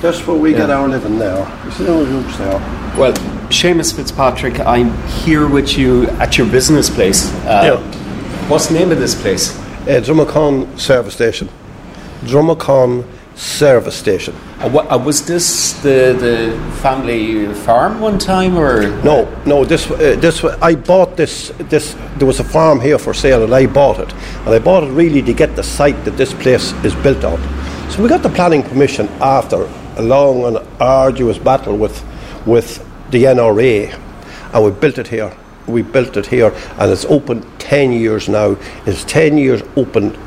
That's where we get our living now. You see those roofs there? Well, Seamus Fitzpatrick, I'm here with you at your business place. What's the name of this place? Drumacon Service Station. Drumacon Service Station. Was this the family farm one time, or no? This I bought this. There was a farm here for sale, and I bought it. And I bought it really to get the site that this place is built on. So we got the planning permission after a long and arduous battle with the NRA, and we built it here. And it's open 10 years now. It's 10 years open.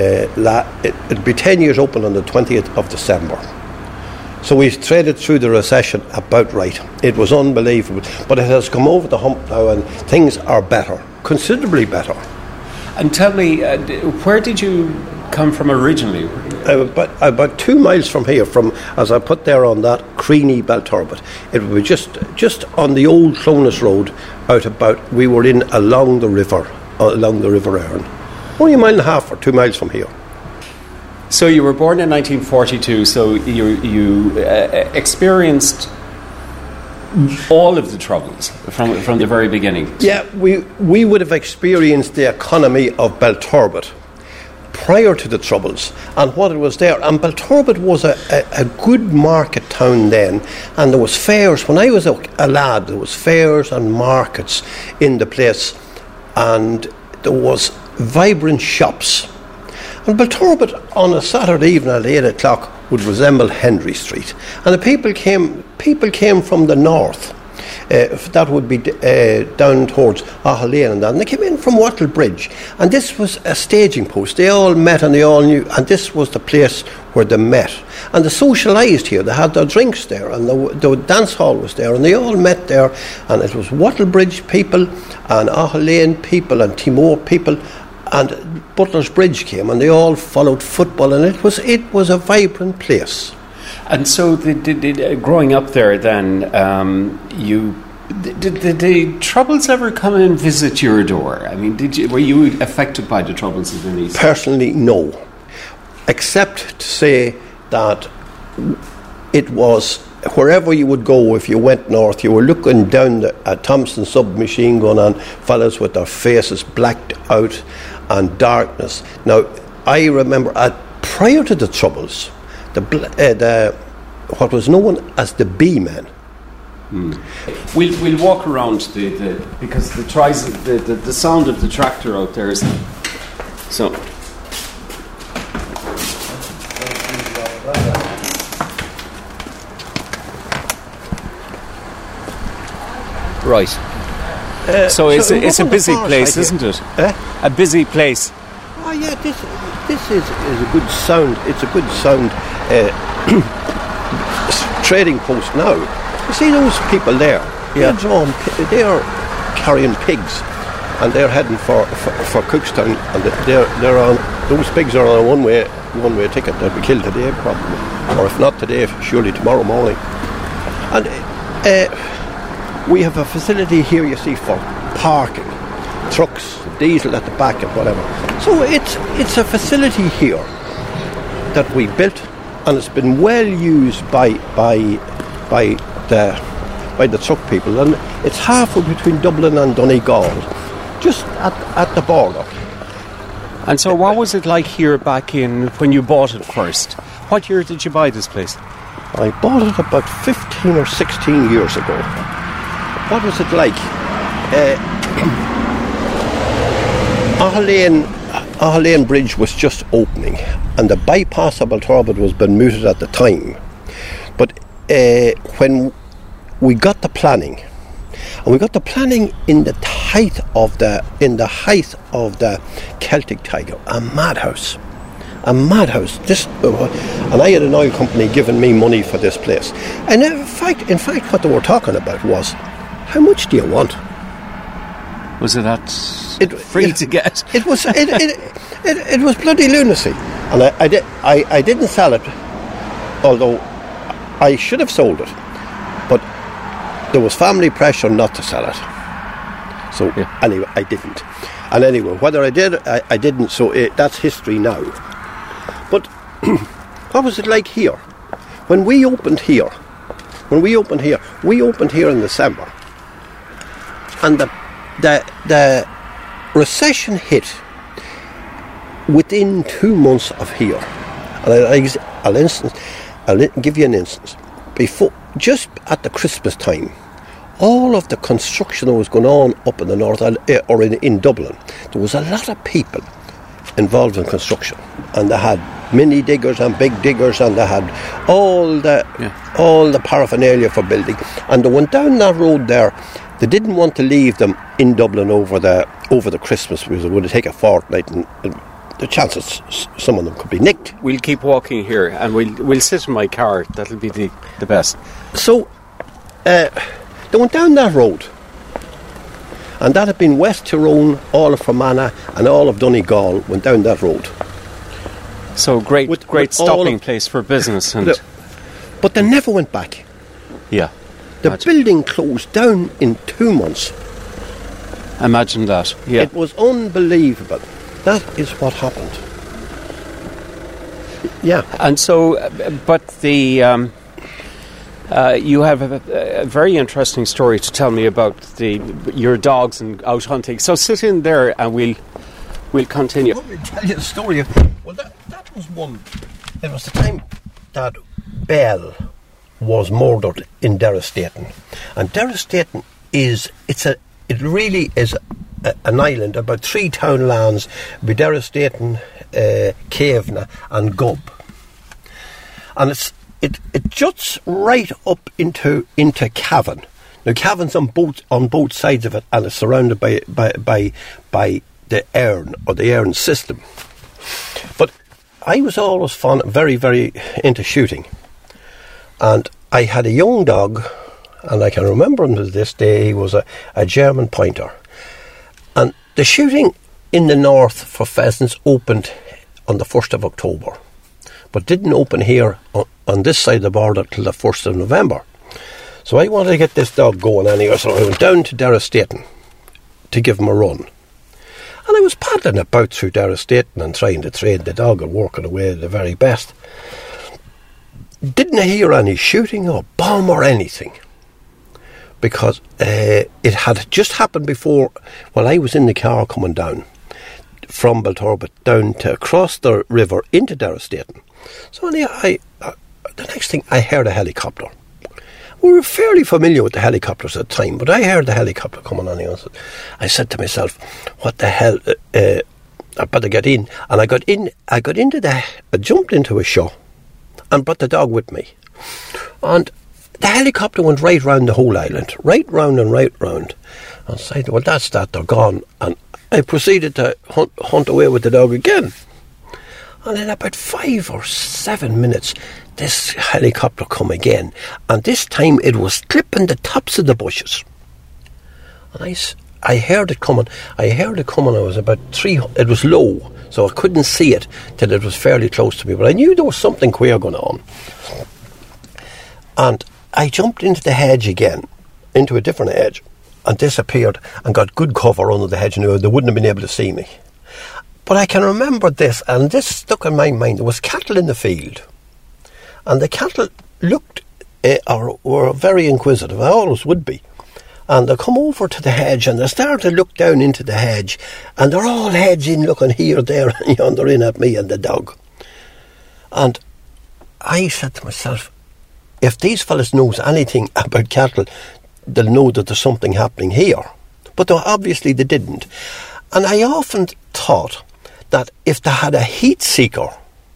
It'll be 10 years open on the 20th of December. So we traded through the recession about right. It was unbelievable. But it has come over the hump now, and things are better, considerably better. And tell me, where did you come from originally? About 2 miles from here, from, as I put there on that, Creany Belturbet. It would be just on the old Clonus Road, we were in along the River Erne. Only a mile and a half or 2 miles from here. So you were born in 1942, so you experienced all of the troubles from the very beginning. Yeah, we would have experienced the economy of Belturbet prior to the troubles and what it was there. And Belturbet was a good market town then, and there was fairs. When I was a lad, there was fairs and markets in the place, and there was vibrant shops. And Belturbet on a Saturday evening at 8 o'clock would resemble Henry Street, and the people came from the north. That would be down towards Aughlane and that. And they came in from Wattle Bridge. And this was a staging post. They all met and they all knew. And this was the place where they met. And they socialised here. They had their drinks there. And the dance hall was there. And they all met there. And it was Wattle Bridge people and Aughlane people and Timor people. And Butler's Bridge came. And they all followed football. And it was a vibrant place. And so, growing up there, then did the troubles ever come and visit your door? I mean, were you affected by the troubles of the East? Personally, no, except to say that it was wherever you would go. If you went north, you were looking down at Thompson submachine gun and fellas with their faces blacked out and darkness. Now, I remember prior to the troubles, what was known as the B-men. We'll walk around because the sound of the tractor out there is so. Right. So it's a busy place, isn't it? A busy place. Oh yeah, this is a good sound. It's a good sound trading post now. You see those people there? Yeah. They are carrying pigs, and they're heading for Cookstown, and they're on. Those pigs are on a one-way ticket. They'll be killed today, probably, or if not today, surely tomorrow morning. And we have a facility here, you see, for parking trucks, diesel at the back and whatever. So it's a facility here that we built, and it's been well used by the truck people, and it's halfway between Dublin and Donegal, just at the border. And so what was it like here back in when you bought it first? What year did you buy this place? I bought it about 15 or 16 years ago. What was it like? Aughlane Bridge was just opening, and the bypass of Belturbet was being mooted at the time. But when we got the planning, and we got the planning in the height of the Celtic Tiger, a madhouse. Just, and I had an oil company giving me money for this place. And in fact, what they were talking about was, how much do you want? Was it that free to get? It was bloody lunacy, and I didn't sell it, although I should have sold it, but there was family pressure not to sell it. So anyway, I didn't. And anyway, whether I did, I didn't. So that's history now. But what was it like here? when we opened here, we opened here in December, and the recession hit within 2 months of here. And I'll give you an instance. Just at the Christmas time, all of the construction that was going on up in the north, or in Dublin, there was a lot of people involved in construction, and they had mini diggers and big diggers, and they had all the paraphernalia for building, and they went down that road there. They didn't want to leave them in Dublin over the Christmas, because it would take a fortnight, and the chances some of them could be nicked. We'll keep walking here, and we'll sit in my car. That'll be the best. So they went down that road, and that had been West Tyrone, all of Fermanagh and all of Donegal went down that road. So great stopping place for business. But they never went back. Yeah. The building closed down in 2 months. Imagine that. Yeah. It was unbelievable. That is what happened. Yeah. And so, but the you have a very interesting story to tell me about your dogs and out hunting. So sit in there and we'll continue. Let me tell you the story of. Well, that was one. It was the time that Bell was murdered in Derrystayton, and Derrystayton it really is an island, about 3 townlands, be Derrystayton, Cavenagh and Gub, and it juts right up into Cavan. Now Cavan's on both sides of it, and it's surrounded by the Erne, or the Erne system. But I was always very, very into shooting, and I had a young dog, and I can remember him to this day. He was a German pointer, and the shooting in the north for pheasants opened on the 1st of October, but didn't open here on this side of the border till the 1st of November. So I wanted to get this dog going anyway, so I went down to Derrystayton to give him a run. And I was paddling about through Derrystayton and trying to train the dog and working away the very best. Didn't hear any shooting or bomb or anything, because it had just happened before, while I was in the car coming down from Belturbet down to across the river into Derrystayton. So the next thing, I heard a helicopter. We were fairly familiar with the helicopters at the time, but I heard the helicopter coming on. I said to myself, what the hell, I better get in. And I jumped into a show and brought the dog with me. And the helicopter went right round the whole island, right round and right round. And I said, well, that's that, they're gone. And I proceeded to hunt away with the dog again. And in about 5 or 7 minutes, this helicopter come again, and this time it was clipping the tops of the bushes. And I heard it coming. I was about 3. It was low, so I couldn't see it till it was fairly close to me. But I knew there was something queer going on. And I jumped into the hedge again, into a different hedge, and disappeared and got good cover under the hedge. And they wouldn't have been able to see me. But I can remember this, and this stuck in my mind. There was cattle in the field. And the cattle looked, or were very inquisitive. I always would be. And they come over to the hedge, and they started to look down into the hedge, and they're all heads in, looking here, there, and yonder in at me and the dog. And I said to myself, if these fellas knows anything about cattle, they'll know that there's something happening here. But obviously they didn't. And I often thought that if they had a heat seeker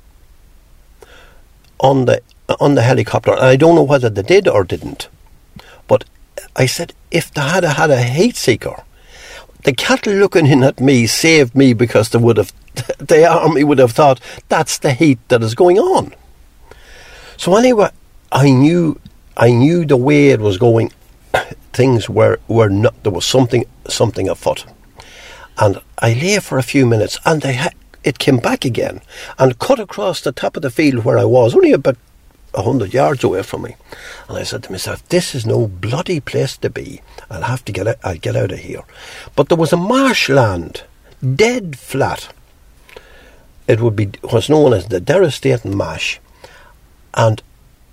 on the helicopter, and I don't know whether they did or didn't, but I said, if they had a heat seeker, the cattle looking in at me saved me, because the army would have thought that's the heat that is going on. So anyway, I knew the way it was going. Things were not. There was something afoot, and I lay for a few minutes, and it came back again and cut across the top of the field where I was, only about 100 yards away from me. And I said to myself, this is no bloody place to be. I'll get out of here. But there was a marshland, dead flat. It would be what's known as the Derrystayton Marsh, and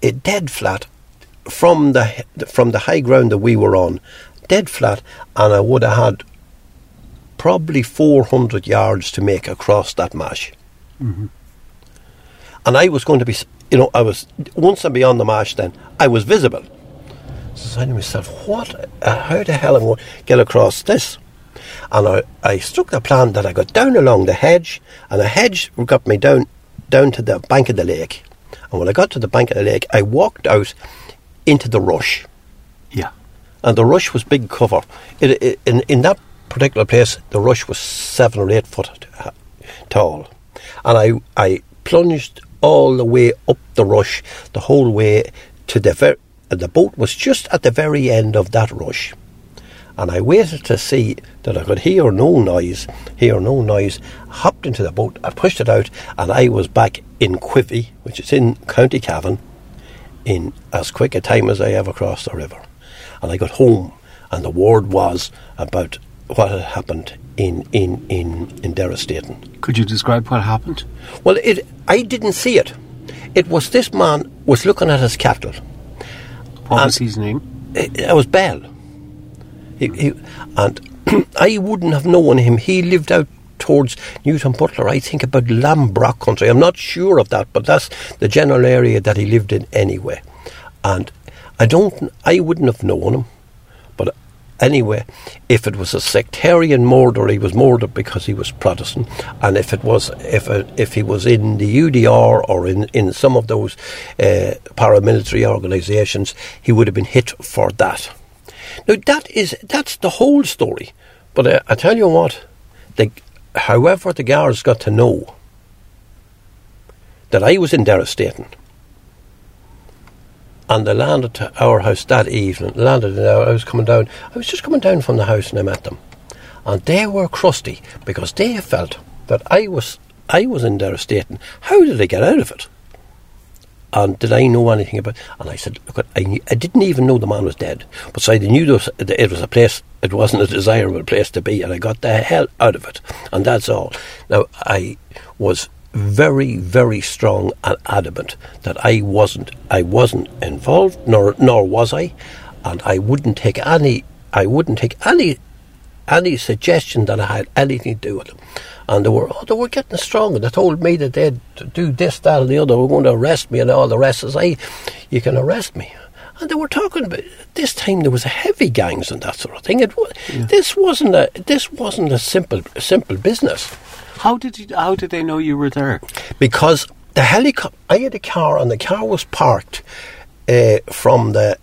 dead flat from the high ground that we were on, dead flat, and I would have had probably 400 yards to make across that marsh. Mm-hmm. And I was going to be, I was, once I'm beyond the marsh then, I was visible. So I said to myself, how the hell am I going to get across this? And I struck the plan that I got down along the hedge, and the hedge got me down to the bank of the lake. And when I got to the bank of the lake, I walked out into the rush. Yeah. And the rush was big cover. In that particular place, the rush was 7 or 8 foot tall. And I plunged all the way up the rush, the whole way to the boat was just at the very end of that rush. And I waited to see that I could hear no noise, hopped into the boat, I pushed it out, and I was back in Quivy, which is in County Cavan, in as quick a time as I ever crossed the river. And I got home, and the word was about what had happened in Derristaton. Could you describe what happened? Well, I didn't see it. It was this man was looking at his cattle. What was his name? It was Bell. And I wouldn't have known him. He lived out towards Newton Butler, I think about Lambrock country. I'm not sure of that, but that's the general area that he lived in anyway. And I wouldn't have known him. But anyway, if it was a sectarian murder, he was murdered because he was Protestant. And if he was in the UDR or in some of those paramilitary organisations, he would have been hit for that. Now that's the whole story. But I tell you what, however the guards got to know that I was in Derristaton, and they landed to our house that evening. I was just coming down from the house, and I met them, and they were crusty because they felt that I was in Derristaton. How did I get out of it? And did I know anything about it? And I said, look, I didn't even know the man was dead. But so I knew it was a place, it wasn't a desirable place to be, and I got the hell out of it. And that's all. Now, I was very, very strong and adamant that I wasn't involved, nor was I, and I wouldn't take any suggestion that I had anything to do with them. And they were getting strong, and they told me that they'd do this, that, and the other. They were going to arrest me, and all the rest. You can arrest me. And they were talking about this time there was a heavy gangs and that sort of thing. This wasn't a simple business. How did they know you were there? Because the helicopter, I had a car, and the car was parked from the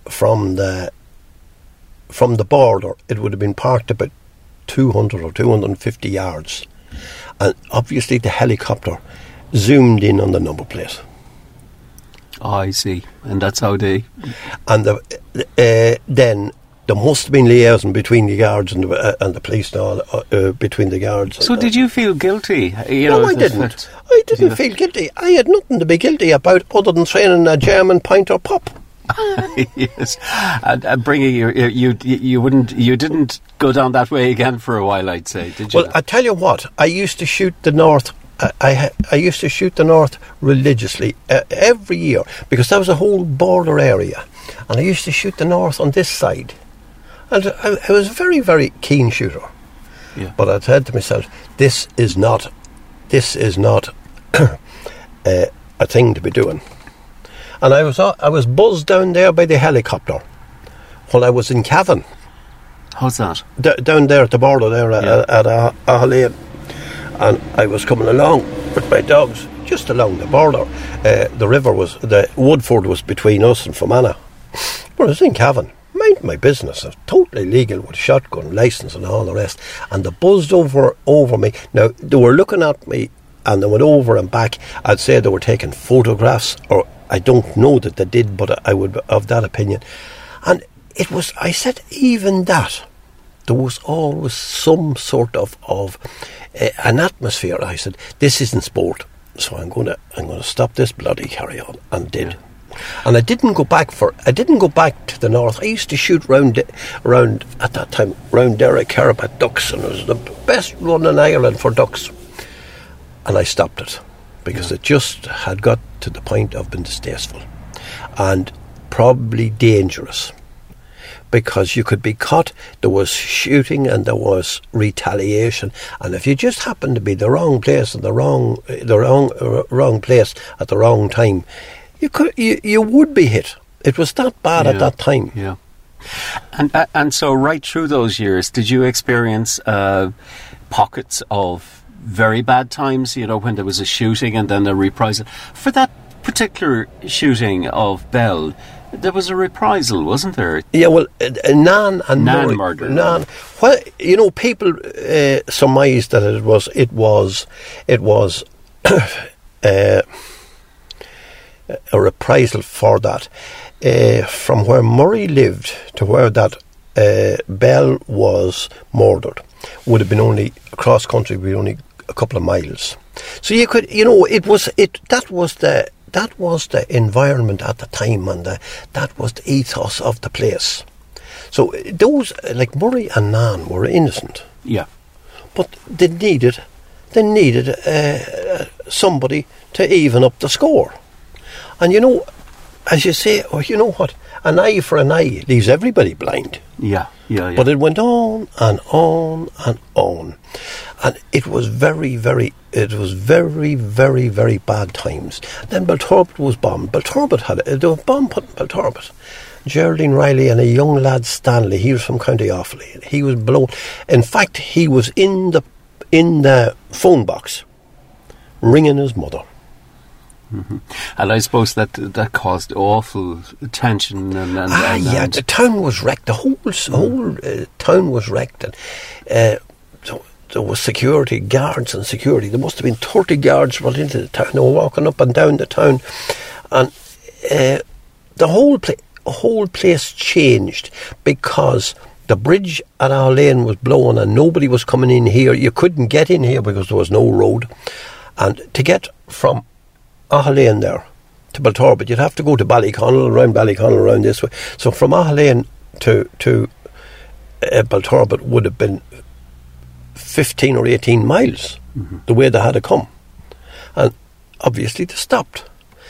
border. It would have been parked about 200 or 250 yards. And obviously the helicopter zoomed in on the number plate. Oh, I see. And that's how they... And then there must have been liaison between the guards and the police and all, between the guards. So did you feel guilty? No, I didn't. I didn't feel guilty. I had nothing to be guilty about other than training a German pint or pop. Yes, and bringing you didn't go down that way again for a while, I'd say, did you? Well, I tell you what, I used to shoot the north. I used to shoot the north religiously every year, because that was a whole border area, and I used to shoot the north on this side, and I was a very, very keen shooter. Yeah. But I said to myself, this is not a thing to be doing. And I was buzzed down there by the helicopter while I was in Cavan. How's that? Down there at the border there at Ahalane. And I was coming along with my dogs just along the border. The Woodford was between us and Fermanagh. But I was in Cavan, minding my business. I was totally legal with a shotgun licence and all the rest. And they buzzed over me. Now, they were looking at me, and they went over and back. I'd say they were taking photographs, or I don't know that they did, but I would of that opinion. And I said, even that, there was always some sort of an atmosphere. I said, this isn't sport, so I'm going to stop this bloody carry on, and did. Yeah. And I didn't go back to the north. I used to shoot round at that time round Derry Carabat ducks, and it was the best run in Ireland for ducks. And I stopped it because it just had got to the point of being distasteful. and probably dangerous, because you could be caught. There was shooting and there was retaliation, and if you just happened to be the wrong place and the wrong place at the wrong time, you would be hit. It was that bad at that time. Yeah. And so right through those years, did you experience pockets of very bad times, when there was a shooting and then a reprisal? For that particular shooting of Bell, there was a reprisal, wasn't there? Yeah, well, Nan murder. Nan. Well, people surmised that it was a reprisal for that. From where Murray lived to where that Bell was murdered would have been only across country, would be only a couple of miles. So you could, that was the environment at the time, and that was the ethos of the place. So those, like Murray and Nan, were innocent. Yeah. But they needed somebody to even up the score. And as you say, you know what? An eye for an eye leaves everybody blind. Yeah. But it went on and on and on. And it was very, very bad times. Then Belturbet was bombed. There was a bomb put in Belturbet. Geraldine Riley and a young lad, Stanley, he was from County Offaly. He was blown. In fact, he was in the phone box ringing his mother. Mm-hmm. And I suppose that caused awful tension. The town was wrecked. The whole town was wrecked. And so there was guards and security. There must have been 30 guards brought into the town. They were walking up and down the town. And the whole place changed because the bridge at our lane was blown and nobody was coming in here. You couldn't get in here because there was no road. And to get from Lane there to Belturbet, you'd have to go to Ballyconnell, around this way. So from Lane to Belturbet would have been 15 or 18 miles, the way they had to come. And obviously they stopped.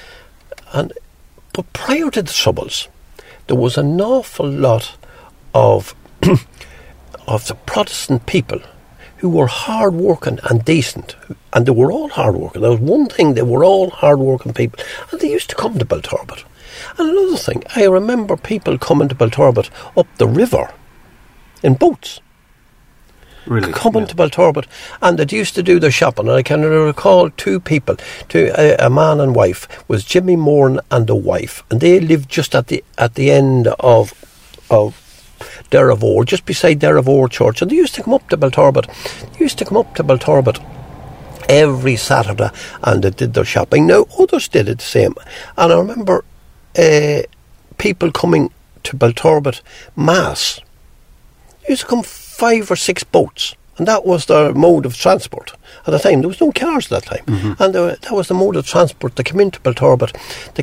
But prior to the Troubles, there was an awful lot of the Protestant people who were hard-working and decent. And they were all hard-working. There was one thing, they were all hard-working people. And they used to come to Belturbet. And another thing, I remember people coming to Belturbet up the river in boats. Really? Coming to Belturbet. And they used to do their shopping. And I can recall two people, a man and wife, was Jimmy Moran and a wife. And they lived just at the end of Derravore, just beside Derravore Church, and they used to come up to Belturbet. Every Saturday, and they did their shopping. Now others did it the same, and I remember people coming to Belturbet Mass. There used to come 5 or 6 boats, and that was their mode of transport at the time. There was no cars at that time, and that was the mode of transport. They came into Belturbet.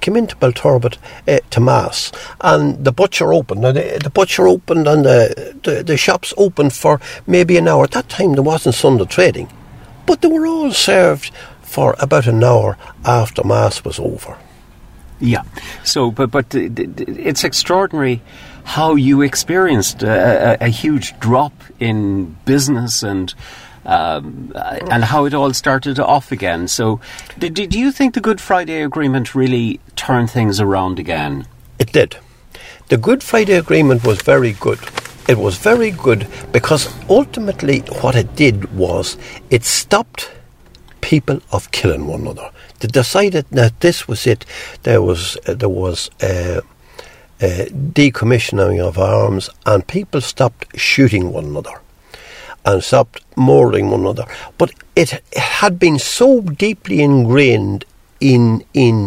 To Mass, and the butcher opened. Now the butcher opened, and the shops opened for maybe an hour. At that time, there wasn't Sunday trading, but they were all served for about an hour after Mass was over. Yeah. So, but it's extraordinary how you experienced a huge drop in business and how it all started off again. So, do you think the Good Friday Agreement really turned things around again? It did. The Good Friday Agreement was very good. It was very good because ultimately what it did was it stopped people of killing one another. They decided that this was it. There was decommissioning of arms, and people stopped shooting one another and stopped murdering one another. But it had been so deeply ingrained in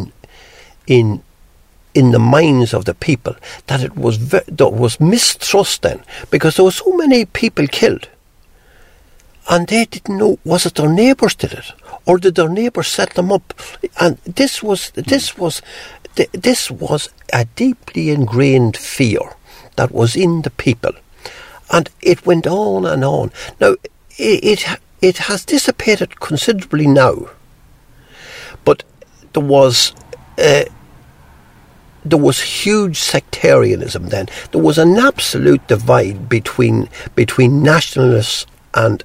the minds of the people that there was mistrust then, because there were so many people killed, and they didn't know, was it their neighbours did it, or did their neighbours set them up? And this was a deeply ingrained fear that was in the people, and it went on and on. Now it has dissipated considerably now, but there was huge sectarianism then. There was an absolute divide between nationalists and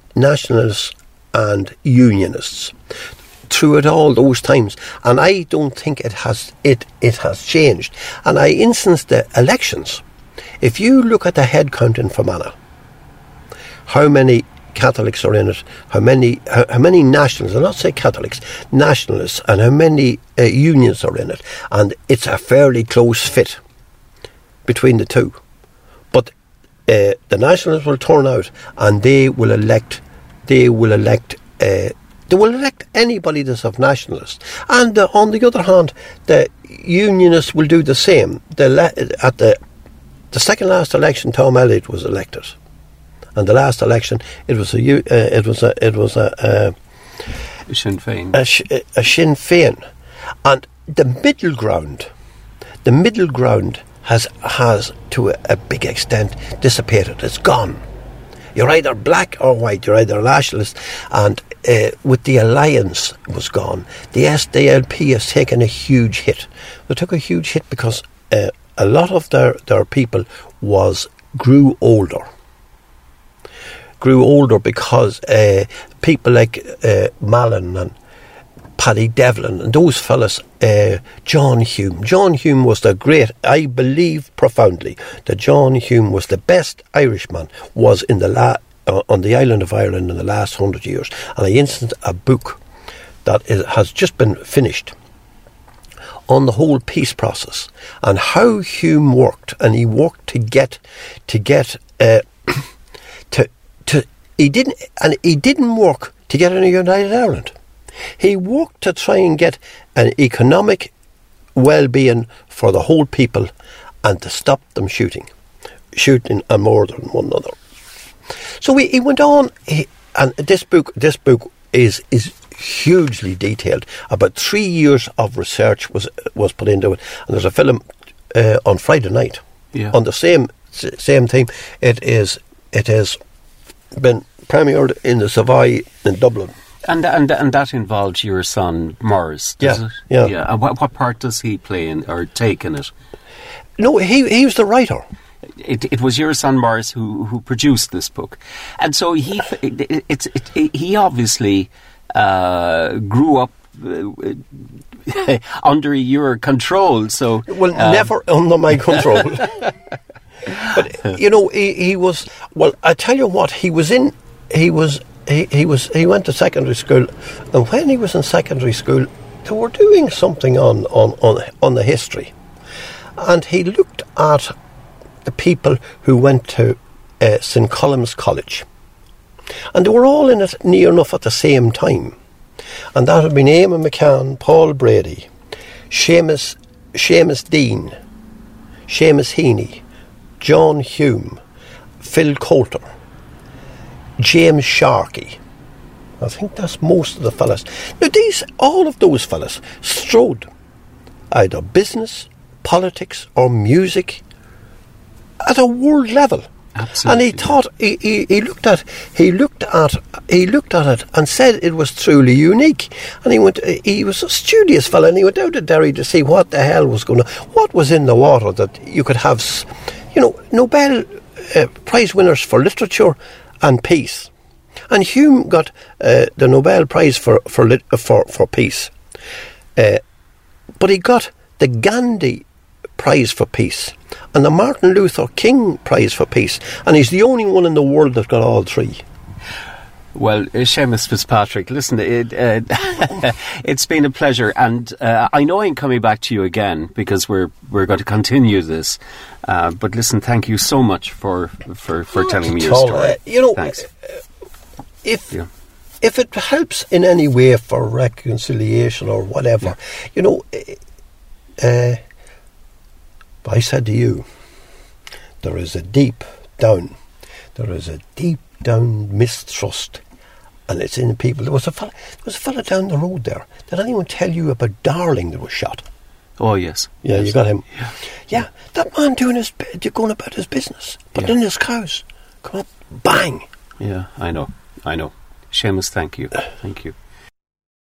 unionists through it all those times, and I don't think it has changed. And I instance the elections. If you look at the head count in Fermanagh, how many Catholics are in it, how many nationalists, I'll not say Catholics, nationalists, and how many unions are in it, and it's a fairly close fit between the two. But the nationalists will turn out and they will elect anybody that's of nationalist. And on the other hand, the unionists will do the same. At the second last election, Tom Elliott was elected, and the last election it was a Sinn Féin. A Sinn Féin, and the middle ground has to a big extent dissipated. It's gone. You're either black or white. You're either nationalist, and with the alliance was gone. The SDLP has taken a huge hit. They took a huge hit because a lot of their people grew older because people like Mallon and Paddy Devlin and those fellas, John Hume was I believe profoundly that John Hume was the best Irishman was on the island of Ireland in the last 100 years. And I instanced a book that has just been finished on the whole peace process and how Hume worked, and he worked he didn't work to get in a united Ireland. He worked to try and get an economic well-being for the whole people and to stop them shooting and murdering one another. So he went on, and this book is hugely detailed. About 3 years of research was put into it, and there's a film on Friday night on the same theme. It has been premiered in the Savoy in Dublin. And that involved your son Morris, does it? Yeah. And what part does he play in or take in it? No, he was the writer. It was your son Morris who produced this book, and so he obviously grew up under your control. So never under my control. But he was. Well, I tell you what, he went to secondary school, and when he was in secondary school, they were doing something on the history, and he looked at the people who went to St. Colum's College, and they were all in it near enough at the same time, and that had been Eamon McCann, Paul Brady, Seamus Dean, Seamus Heaney, John Hume, Phil Coulter, James Sharkey. I think that's most of the fellas. Now all of those fellas strode either business, politics or music at a world level. Absolutely. And he thought he looked at it and said it was truly unique. And he was a studious fellow, and he went out to Derry to see what the hell was what was in the water that you could have, Nobel Prize winners for literature and peace. And Hume got the Nobel Prize for peace, but he got the Gandhi Prize for peace and the Martin Luther King Prize for peace, and he's the only one in the world that got all three. Well, Seamus Fitzpatrick, listen, it's been a pleasure, and I know I'm coming back to you again because we're going to continue this. But listen, thank you so much for telling me your story. Thanks. If it helps in any way for reconciliation or whatever, I said to you, there is a deep down mistrust, and it's in people. There was a fella down the road there. Did anyone tell you about Darling that was shot? Oh yes. Yeah, yes. You got him. Yeah. That man going about his business, putting in his cows. Come up, bang. Yeah, I know. Seamus, thank you.